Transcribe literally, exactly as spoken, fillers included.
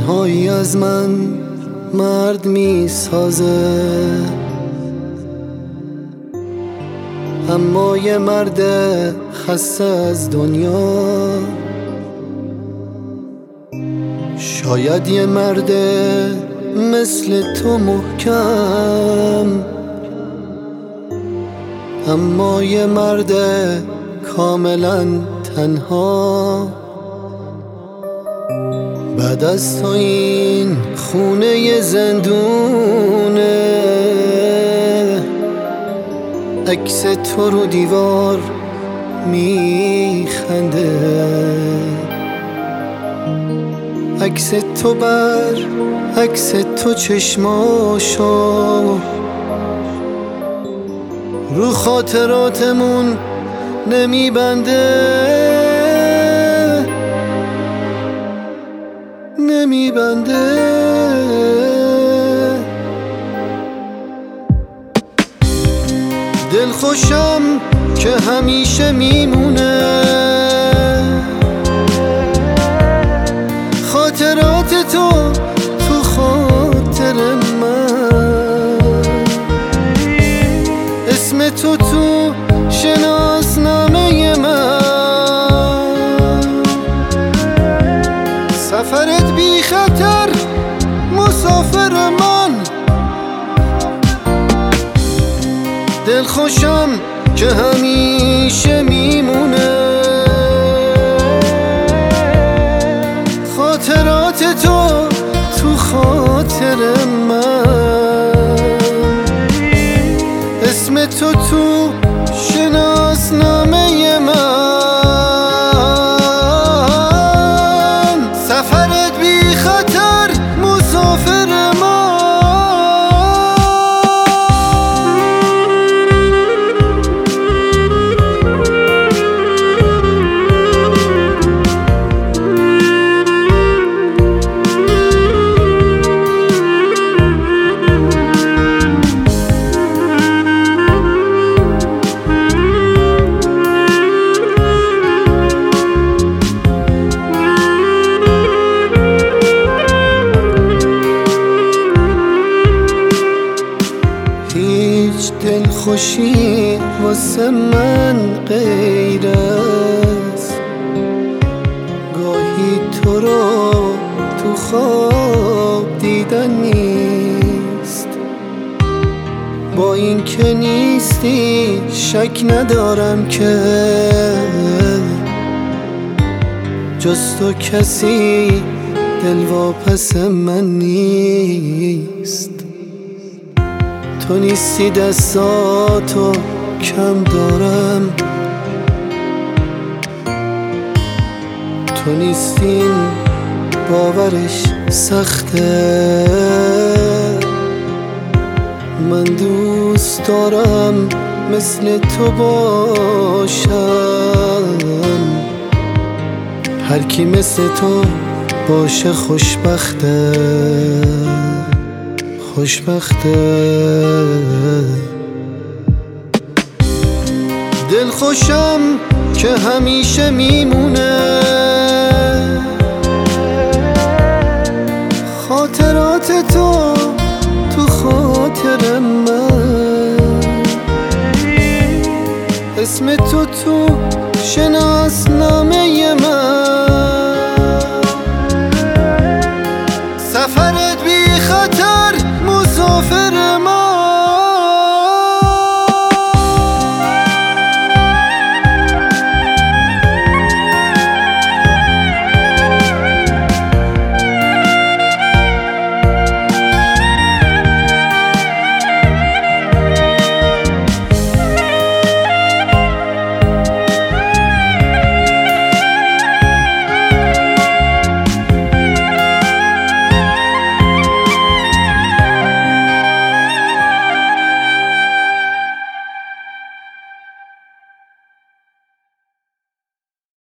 تنهایی از من مرد می سازه، اما یه مرد خسته از دنیا شاید یه مرد مثل تو محکم، اما یه مرد کاملا تنها بعد از تو این خونه زندونه. عکس تو رو دیوار میخنده، عکس تو بر عکس تو چشماشو رو خاطراتمون نمیبنده نمیبنده. دلخوشم که همیشه میمونه خاطرات تو تو خاطر من، اسم تو تو شناسنامه من، سفرت بی خطر مسافر من. دلخوشم که همیشه میمونه خاطرات تو تو خاطر من، اسم تو تو شناسنامه من، سفرت بی خطر مسافر من. دلخوشی واسه من غیر است گاهی تو رو تو خواب دیدن نیست، با این که نیستی شک ندارم که جز تو کسی دلواپس من نیست. تو نیستی دستاتو کم دارم، تو نیستین باورش سخته، من دوست دارم مثل تو باشم، هر کی مثل تو باشه خوشبخته خوشبخته. دلخوشم که همیشه میمونه